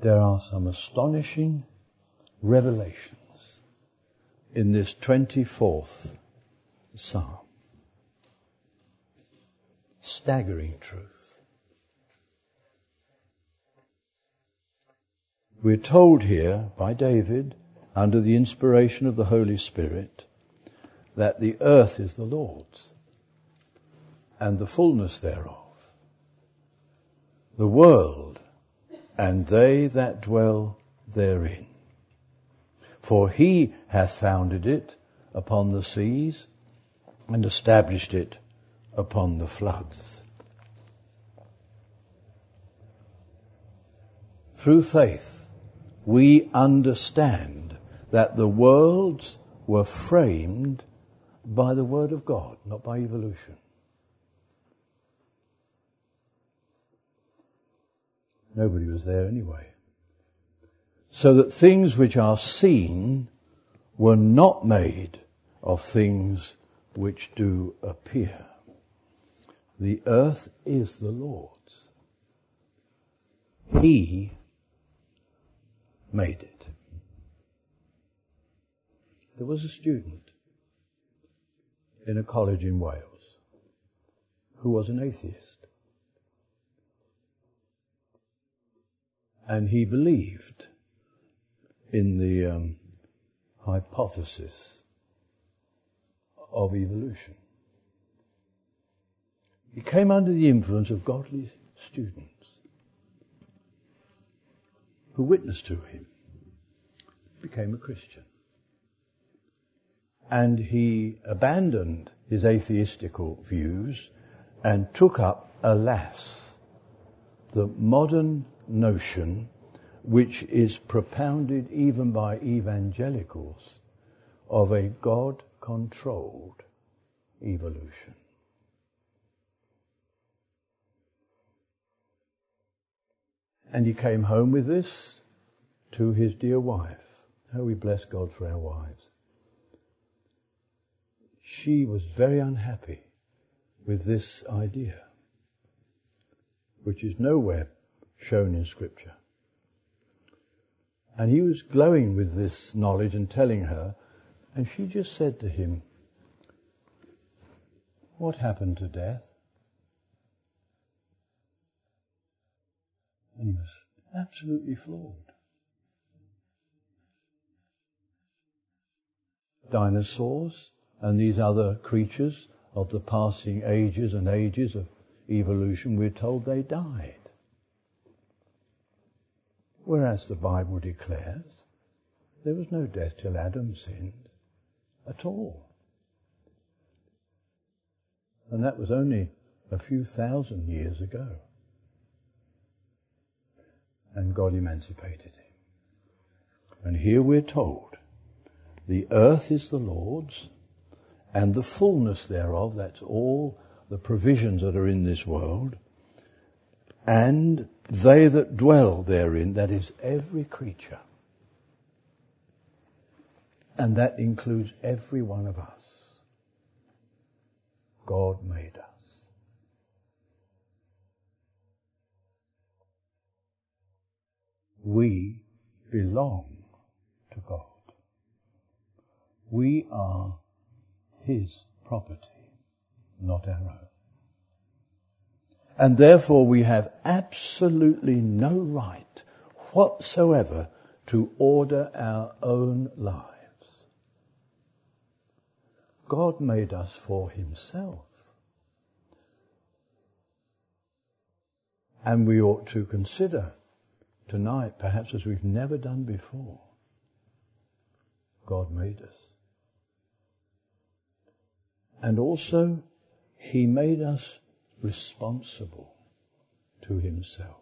there are some astonishing revelations in this 24th Psalm. Staggering truth. We're told here by David, under the inspiration of the Holy Spirit, that the earth is the Lord's and the fullness thereof, the world and they that dwell therein. For he hath founded it upon the seas and established it upon the floods. Through faith, we understand that the worlds were framed by the Word of God, not by evolution. Nobody was there anyway. So that things which are seen were not made of things which do appear. The earth is the Lord's. He made it. There was a student in a college in Wales who was an atheist. And he believed in the hypothesis of evolution. He came under the influence of godly students who witnessed to him, became a Christian. And he abandoned his atheistical views and took up, alas, the modern notion which is propounded even by evangelicals of a God-controlled evolution. And he came home with this to his dear wife. How we bless God for our wives. She was very unhappy with this idea, which is nowhere shown in Scripture. And he was glowing with this knowledge and telling her, and she just said to him, "What happened to death?" And he was absolutely floored. Dinosaurs and these other creatures of the passing ages and ages of evolution, we're told they died. Whereas the Bible declares there was no death till Adam sinned at all. And that was only a few thousand years ago. And God emancipated him. And here we're told, the earth is the Lord's, and the fullness thereof, that's all the provisions that are in this world, and they that dwell therein, that is every creature. And that includes every one of us. God made us. We belong to God. We are His property, not our own. And therefore we have absolutely no right whatsoever to order our own lives. God made us for Himself. And we ought to consider tonight, perhaps as we've never done before, God made us. And also, He made us responsible to Himself.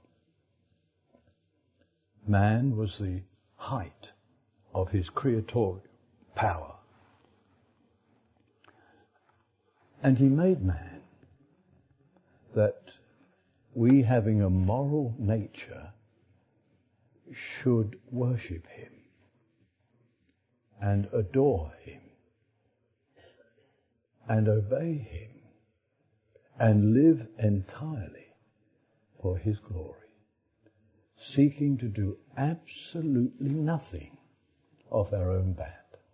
Man was the height of His creatorial power. And He made man that we, having a moral nature, should worship Him and adore Him and obey Him and live entirely for His glory. seeking to do absolutely nothing of our own bad.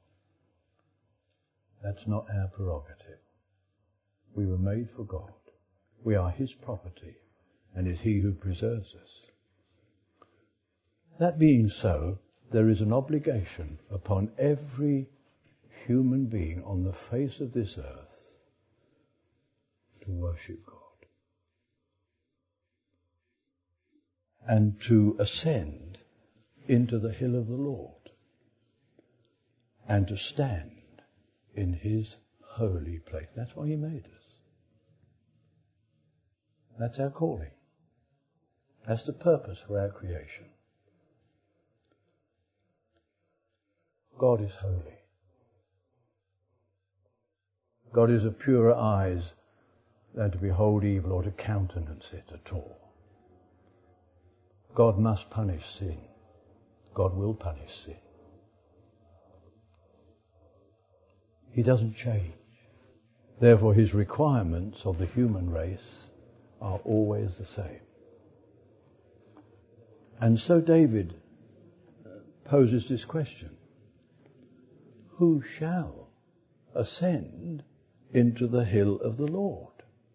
That's not our prerogative. We were made for God. We are his property, and it's he who preserves us. That being so, there is an obligation upon every human being on the face of this earth to worship God and to ascend into the hill of the Lord and to stand in his holy place. That's why he made us. That's our calling. That's the purpose for our creation. God is holy. God is of purer eyes than to behold evil or to countenance it at all. God must punish sin. God will punish sin. He doesn't change. Therefore, his requirements of the human race are always the same. And so David poses this question: who shall ascend into the hill of the Lord?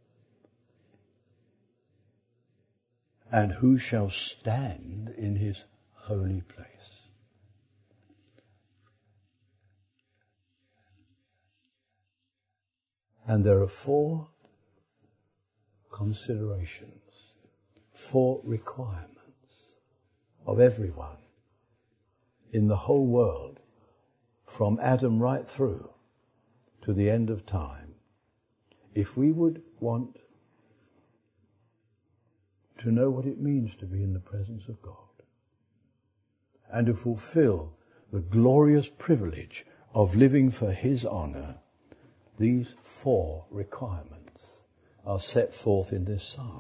And who shall stand in his holy place? And there are 4 considerations, 4 requirements of everyone in the whole world, from Adam right through to the end of time, if we would want to know what it means to be in the presence of God and to fulfill the glorious privilege of living for his honour. These 4 requirements are set forth in this psalm.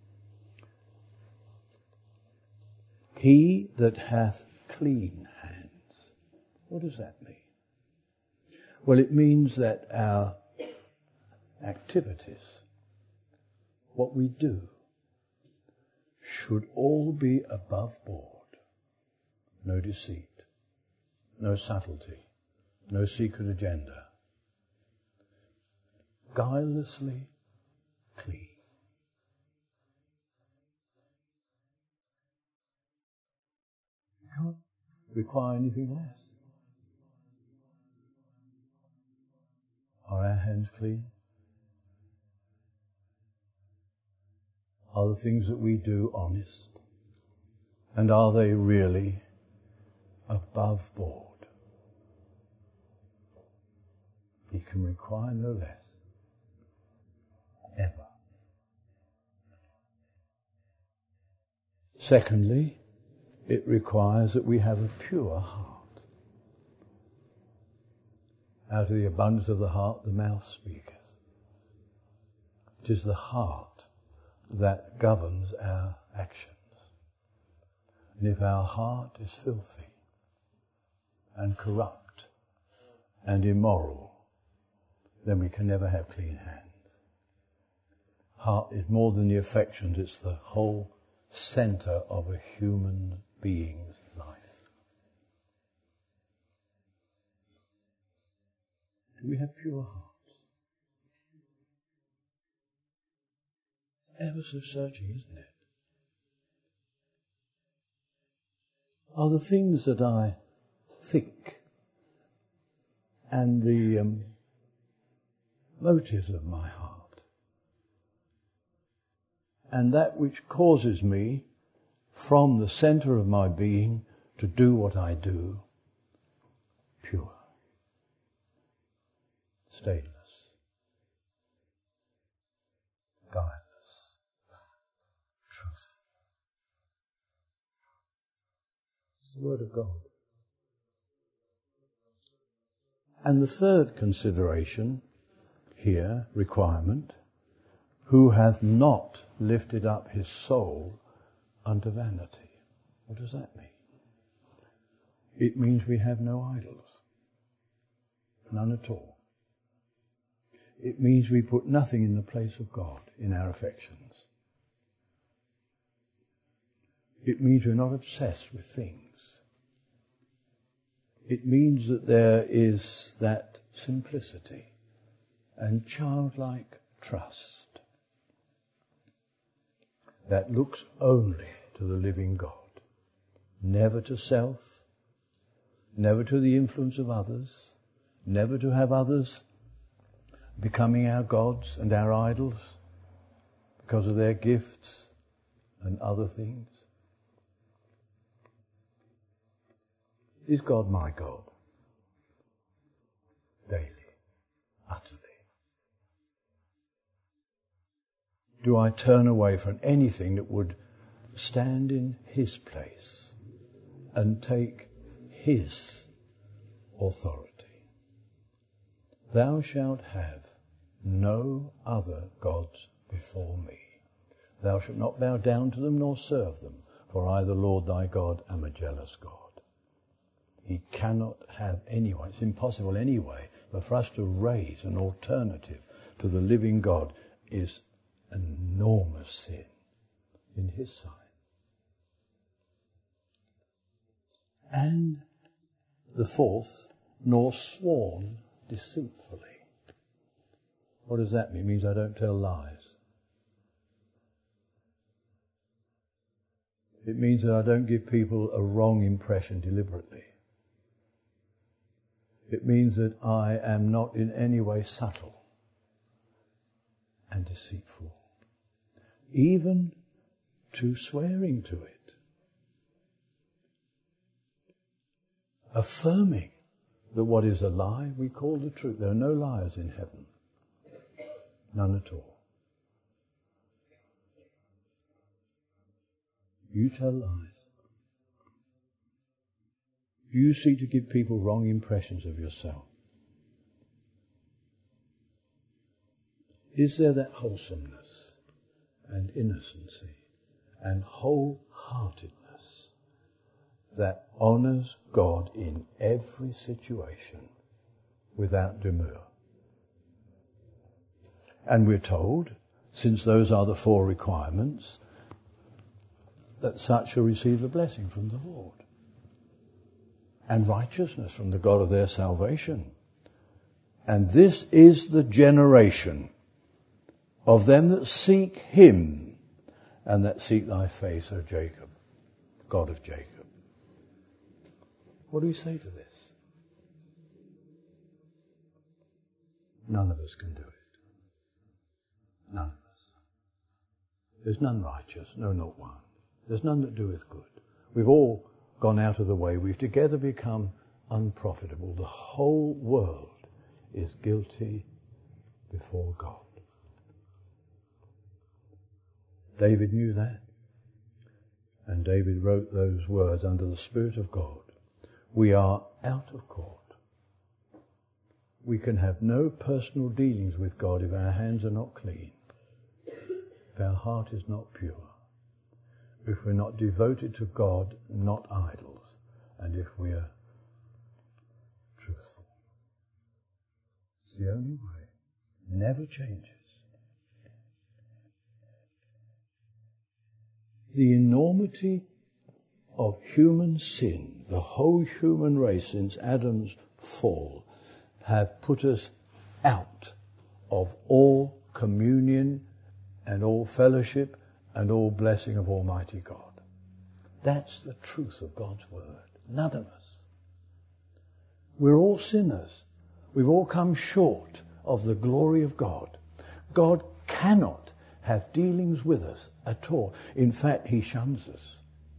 He that hath clean hands. What does that mean? Well, it means that our activities, what we do, should all be above board. No deceit, no subtlety, no secret agenda. Guilelessly clean. You can't require anything less. Are our hands clean? Are the things that we do honest? And are they really above board? He can require no less. Ever. Secondly, it requires that we have a pure heart. Out of the abundance of the heart, the mouth speaketh. It is the heart that governs our actions. And if our heart is filthy and corrupt and immoral, then we can never have clean hands. Heart is more than the affections, it's the whole centre of a human being's life. Do we have pure hearts? It's ever so searching, isn't it? Are the things that I think and the motives of my heart and that which causes me from the centre of my being to do what I do, pure, stainless, guileless, truth? It's the Word of God. And the third consideration here, requirement, who hath not lifted up his soul unto vanity. What does that mean? It means we have no idols. None at all. It means we put nothing in the place of God in our affections. It means we're not obsessed with things. It means that there is that simplicity and childlike trust that looks only to the living God, never to self, never to the influence of others, never to have others becoming our gods and our idols because of their gifts and other things. Is God my God? Daily, utterly. Do I turn away from anything that would stand in His place and take His authority? Thou shalt have no other gods before me. Thou shalt not bow down to them nor serve them, for I, the Lord thy God, am a jealous God. He cannot have anyone. It's impossible anyway, but for us to raise an alternative to the living God is an enormous sin in His sight. And the fourth, nor sworn deceitfully. What does that mean? It means I don't tell lies. It means that I don't give people a wrong impression deliberately. It means that I am not in any way subtle and deceitful, even to swearing to it, affirming that what is a lie we call the truth. There are no liars in heaven, none at all. You tell lies. You seek to give people wrong impressions of yourself. Is there that wholesomeness and innocency and wholeheartedness that honours God in every situation without demur? And we're told, since those are the four requirements, that such shall receive the blessing from the Lord and righteousness from the God of their salvation. And this is the generation of them that seek Him and that seek thy face, O Jacob, God of Jacob. What do we say to this? None of us can do it. None of us. There's none righteous, no, not one. There's none that doeth good. We've all gone out of the way. We've together become unprofitable. The whole world is guilty before God. David knew that. And David wrote those words under the Spirit of God. We are out of court. We can have no personal dealings with God if our hands are not clean, if our heart is not pure, if we're not devoted to God, not idols, and if we are truthful. It's the only way. Never changes. The enormity of human sin, the whole human race since Adam's fall, have put us out of all communion and all fellowship and all blessing of Almighty God. That's the truth of God's word. None of us. We're all sinners. We've all come short of the glory of God. God cannot have dealings with us at all. In fact, He shuns us.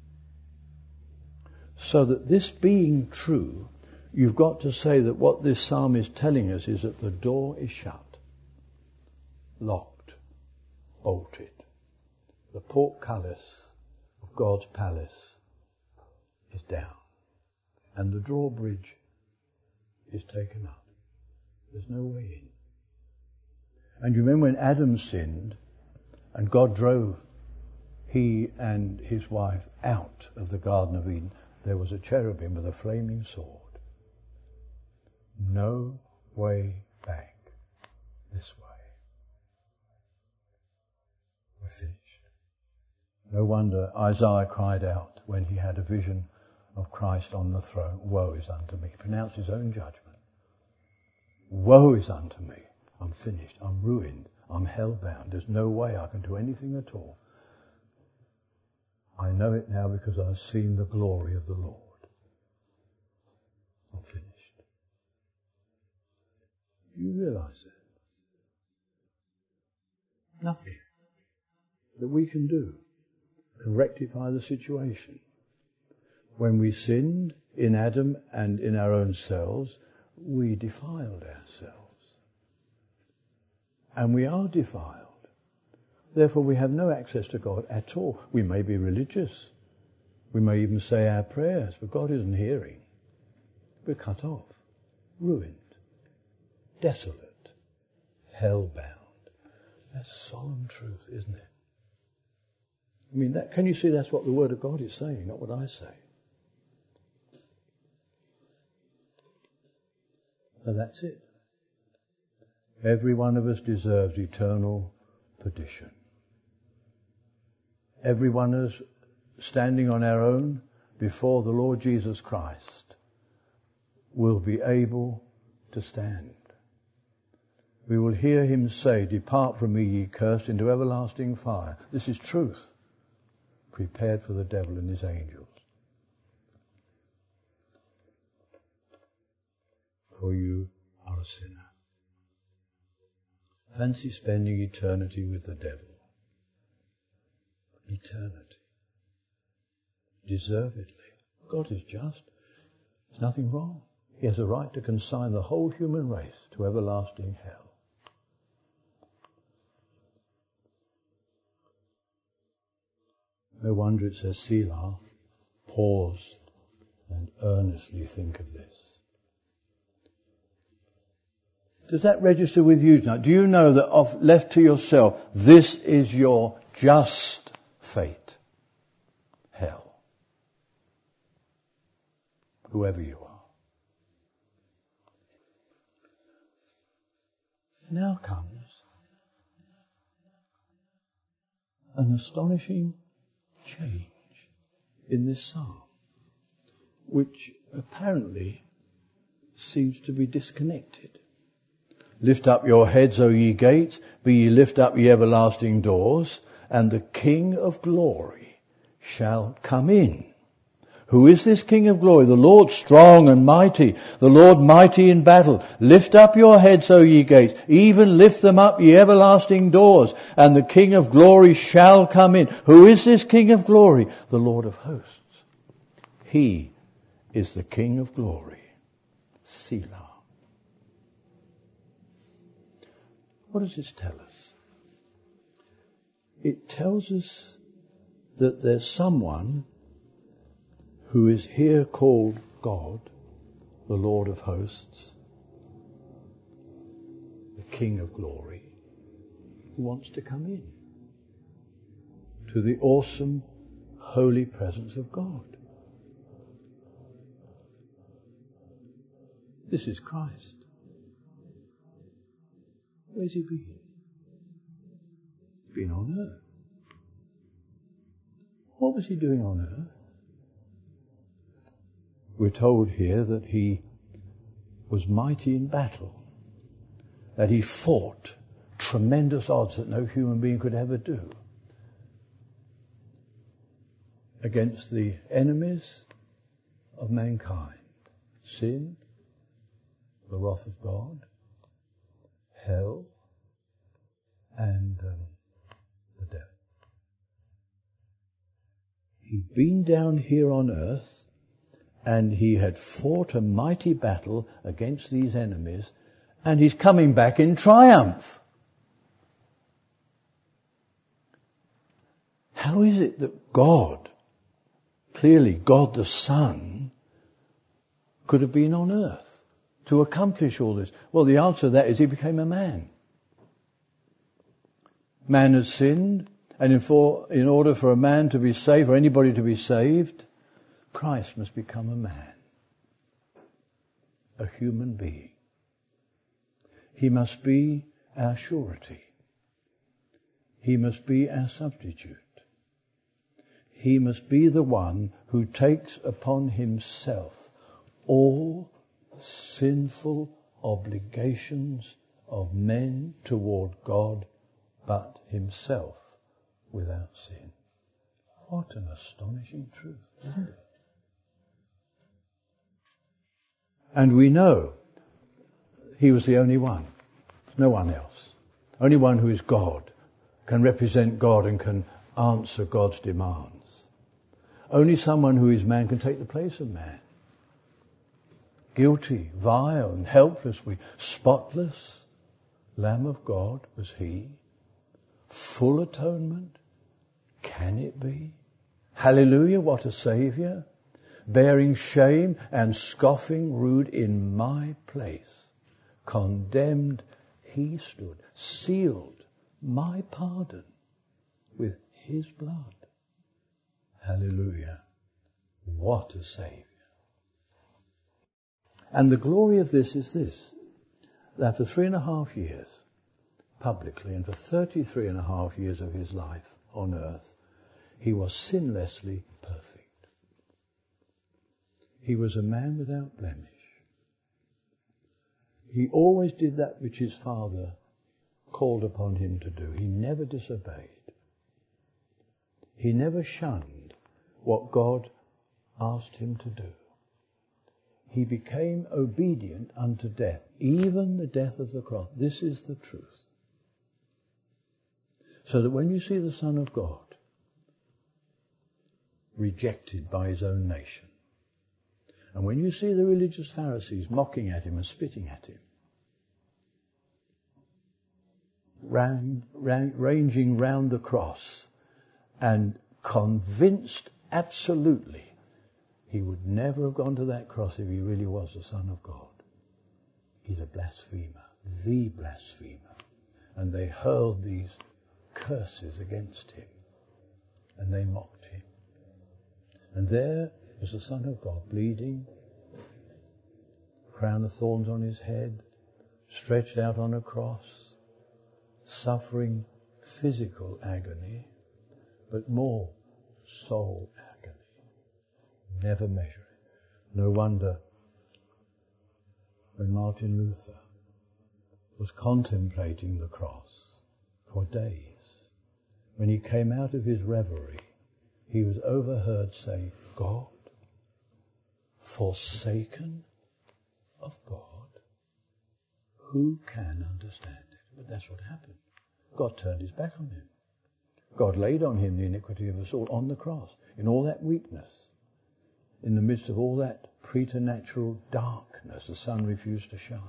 So that this being true, you've got to say that what this psalm is telling us is that the door is shut, locked, bolted. The portcullis of God's palace is down, and the drawbridge is taken up. There's no way in. And you remember when Adam sinned, and God drove he and his wife out of the Garden of Eden, there was a cherubim with a flaming sword. No way back this way. We're finished. No wonder Isaiah cried out when he had a vision of Christ on the throne, "Woe is unto me." He pronounced his own judgment. "Woe is unto me. I'm finished. I'm ruined. I'm hell-bound. There's no way I can do anything at all. I know it now because I've seen the glory of the Lord. I'm finished." You realize that? Nothing that we can do can rectify the situation. When we sinned in Adam and in our own selves, we defiled ourselves. And we are defiled. Therefore we have no access to God at all. We may be religious. We may even say our prayers, but God isn't hearing. We're cut off, ruined, desolate, hell-bound. That's solemn truth, isn't it? I mean, can you see that's what the Word of God is saying, not what I say? So that's it. Every one of us deserves eternal perdition. Every one of us standing on our own before the Lord Jesus Christ will be able to stand. We will hear him say, "Depart from me, ye cursed, into everlasting fire." This is truth, prepared for the devil and his angels. For you are a sinner. Fancy spending eternity with the devil. Eternity. Deservedly. God is just. There's nothing wrong. He has a right to consign the whole human race to everlasting hell. No wonder it says, Selah, pause and earnestly think of this. Does that register with you tonight? Do you know that left to yourself, this is your just fate? Hell. Whoever you are. Now comes an astonishing change in this psalm, which apparently seems to be disconnected. Lift up your heads, O ye gates, be ye lift up ye everlasting doors, and the King of glory shall come in. Who is this King of glory? The Lord strong and mighty, the Lord mighty in battle. Lift up your heads, O ye gates, even lift them up, ye everlasting doors, and the King of glory shall come in. Who is this King of glory? The Lord of hosts. He is the King of glory. Selah. What does this tell us? It tells us that there's someone who is here called God, the Lord of hosts, the King of glory, who wants to come in to the awesome, holy presence of God. This is Christ. Where's he been? He's been on earth. What was he doing on earth? We're told here that he was mighty in battle, that he fought tremendous odds that no human being could ever do against the enemies of mankind. Sin, the wrath of God, hell, and the devil. He'd been down here on earth, and he had fought a mighty battle against these enemies, and he's coming back in triumph. How is it that God, clearly God the Son, could have been on earth to accomplish all this? Well, the answer to that is he became a man. Man has sinned, and in order for a man to be saved, or anybody to be saved, Christ must become a man, a human being. He must be our surety. He must be our substitute. he must be the one who takes upon himself all sinful obligations of men toward God, but himself without sin. What an astonishing truth, isn't it? And we know he was the only one, no one else. Only one who is God, can represent God and can answer God's demands. Only someone who is man can take the place of man. Guilty, vile and helpless, spotless Lamb of God was he. Full atonement. Can it be? Hallelujah, what a Saviour. Bearing shame and scoffing rude in my place. Condemned he stood, sealed my pardon with his blood. Hallelujah. What a Saviour. And the glory of this is this, that for 3.5 years, publicly, and for 33.5 years of his life on earth, he was sinlessly perfect. He was a man without blemish. He always did that which his Father called upon him to do. He never disobeyed. He never shunned what God asked him to do. He became obedient unto death, even the death of the cross. This is the truth. So that when you see the Son of God rejected by his own nation, and when you see the religious Pharisees mocking at him and spitting at him, ranging round the cross, and convinced absolutely he would never have gone to that cross if he really was the Son of God. He's a blasphemer, the blasphemer. And they hurled these curses against him, and they mocked him. And there was the Son of God, bleeding, crown of thorns on his head, stretched out on a cross, suffering physical agony, but more soul agony. Never measure it. No wonder when Martin Luther was contemplating the cross for days, when he came out of his reverie, he was overheard say, God, forsaken of God, who can understand it? But that's what happened. God turned his back on him. God laid on him the iniquity of us all on the cross, in all that weakness, in the midst of all that preternatural darkness. The sun refused to shine.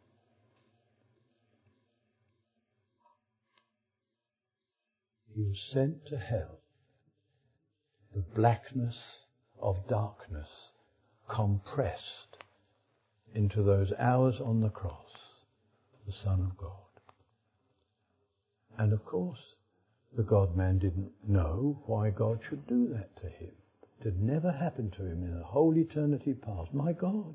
He was sent to hell, the blackness of darkness compressed into those hours on the cross, the Son of God. And of course, the God-man didn't know why God should do that to him. It had never happened to him in the whole eternity past. My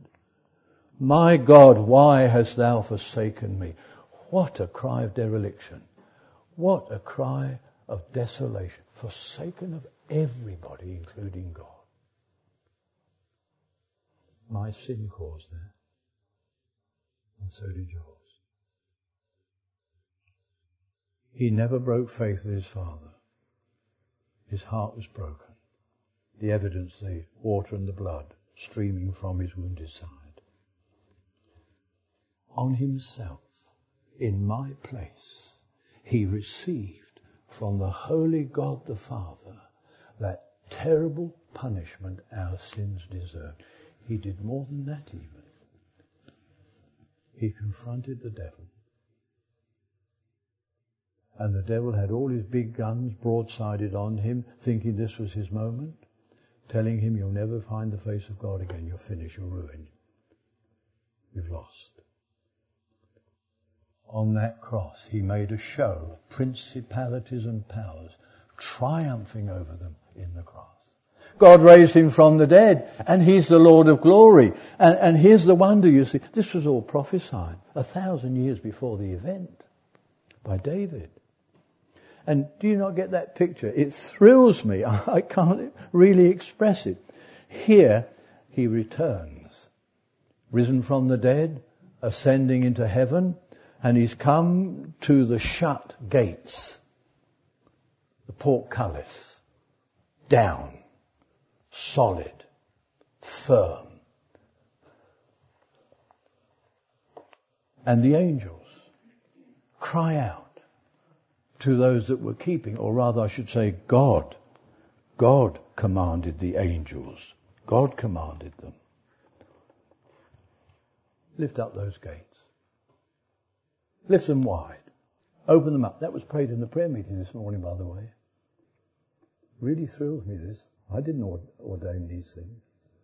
God, why hast thou forsaken me? What a cry of dereliction. What a cry of desolation. Forsaken of everybody, including God. My sin caused that. And so did yours. He never broke faith with his Father. His heart was broken. The evidence, the water and the blood streaming from his wounded side. On himself, in my place, he received from the holy God the Father that terrible punishment our sins deserved. He did more than that even. He confronted the devil. And the devil had all his big guns broadsided on him, thinking this was his moment, telling him you'll never find the face of God again, you're finished, you're ruined. You've lost. On that cross, he made a show of principalities and powers, triumphing over them in the cross. God raised him from the dead, and he's the Lord of glory. And here's the wonder, you see. This was all prophesied 1,000 years before the event by David. And do you not get that picture? It thrills me. I can't really express it. Here, he returns, risen from the dead, ascending into heaven, and he's come to the shut gates, the portcullis, down, solid, firm. And the angels cry out to those that were keeping, or rather I should say God. God commanded the angels. God commanded them. Lift up those gates. Lift them wide. Open them up. That was prayed in the prayer meeting this morning, by the way. Really thrills me, this. I didn't ordain these things.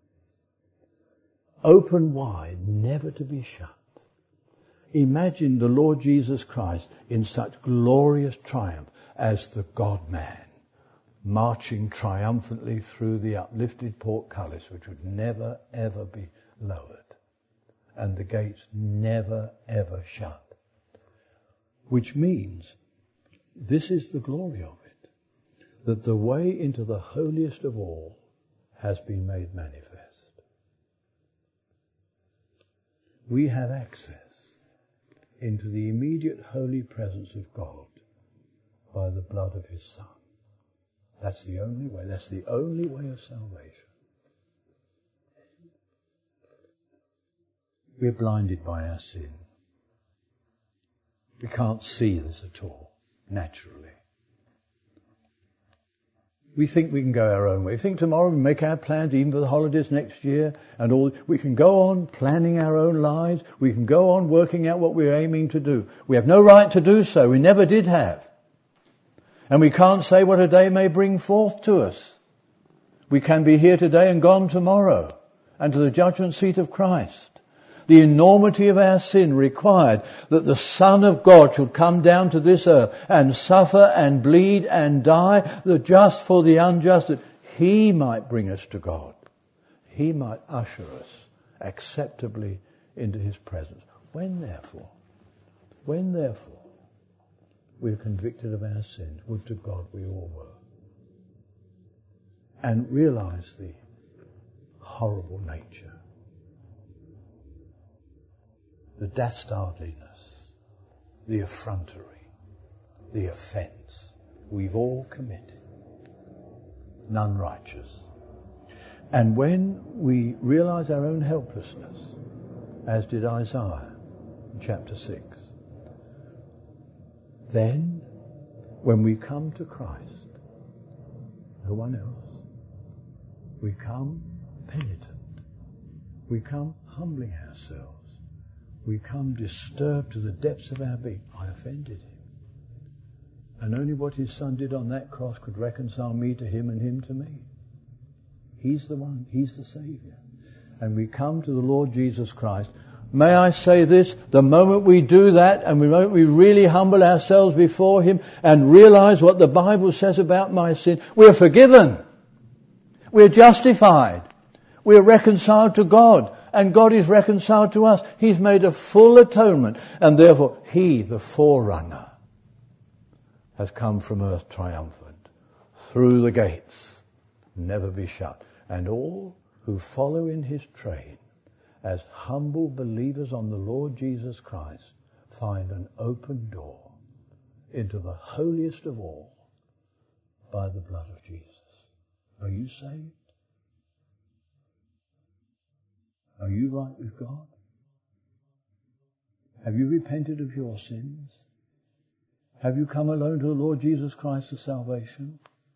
Open wide, never to be shut. Imagine the Lord Jesus Christ in such glorious triumph as the God-man, marching triumphantly through the uplifted portcullis, which would never, ever be lowered, and the gates never, ever shut. Which means, this is the glory of it, that the way into the holiest of all has been made manifest. We have access into the immediate holy presence of God by the blood of his Son. That's the only way. That's the only way of salvation. We're blinded by our sin. We can't see this at all, naturally. We think we can go our own way. We think tomorrow we make our plans, even for the holidays next year, and all. We can go on planning our own lives. We can go on working out what we're aiming to do. We have no right to do so. We never did have. And we can't say what a day may bring forth to us. We can be here today and gone tomorrow, and to the judgment seat of Christ. The enormity of our sin required that the Son of God should come down to this earth and suffer and bleed and die, the just for the unjust, that he might bring us to God. He might usher us acceptably into his presence. When therefore we are convicted of our sins, would to God we all were, and realize the horrible nature, the dastardliness, the effrontery, the offence we've all committed, none righteous. And when we realize our own helplessness, as did Isaiah in chapter 6, then when we come to Christ, no one else, we come penitent, we come humbling ourselves, we come disturbed to the depths of our being. I offended him. And only what his Son did on that cross could reconcile me to him and him to me. He's the one. He's the Saviour. And we come to the Lord Jesus Christ. May I say this, the moment we do that and the moment we really humble ourselves before him and realize what the Bible says about my sin, we're forgiven. We're justified. We're reconciled to God. And God is reconciled to us. He's made a full atonement. And therefore, he, the forerunner, has come from earth triumphant, through the gates, never be shut. And all who follow in his train, as humble believers on the Lord Jesus Christ, find an open door into the holiest of all by the blood of Jesus. Are you saved? Are you right with God? Have you repented of your sins? Have you come alone to the Lord Jesus Christ for salvation?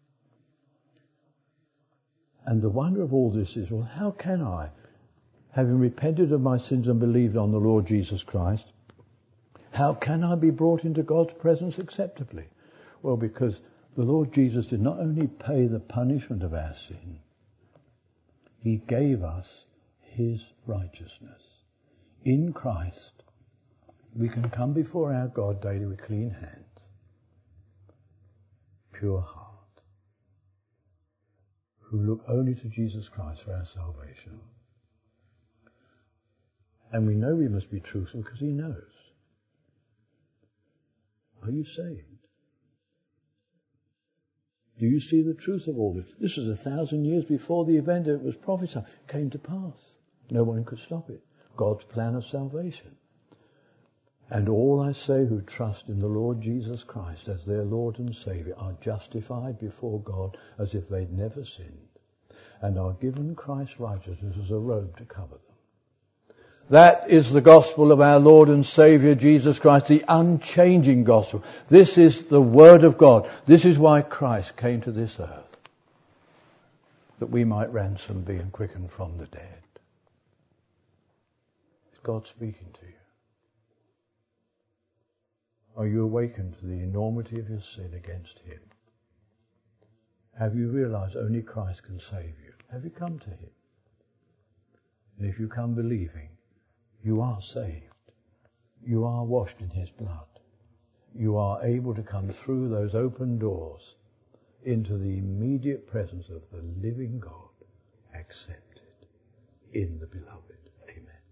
And the wonder of all this is, well, how can I, having repented of my sins and believed on the Lord Jesus Christ, how can I be brought into God's presence acceptably? Well, because the Lord Jesus did not only pay the punishment of our sin, he gave us his righteousness. In Christ, we can come before our God daily with clean hands, pure heart, who look only to Jesus Christ for our salvation. And we know we must be truthful because he knows. Are you saved? Do you see the truth of all this? This was 1,000 years before the event that was prophesied came to pass. No one could stop it. God's plan of salvation. And all, I say, who trust in the Lord Jesus Christ as their Lord and Saviour are justified before God as if they'd never sinned, and are given Christ's righteousness as a robe to cover them. That is the gospel of our Lord and Saviour Jesus Christ, the unchanging gospel. This is the Word of God. This is why Christ came to this earth, that we might ransom, be, and quicken from the dead. Is God speaking to you? Are you awakened to the enormity of your sin against Him? Have you realized only Christ can save you? Have you come to Him? And if you come believing, you are saved. You are washed in His blood. You are able to come through those open doors into the immediate presence of the living God, accepted in the Beloved. Amen.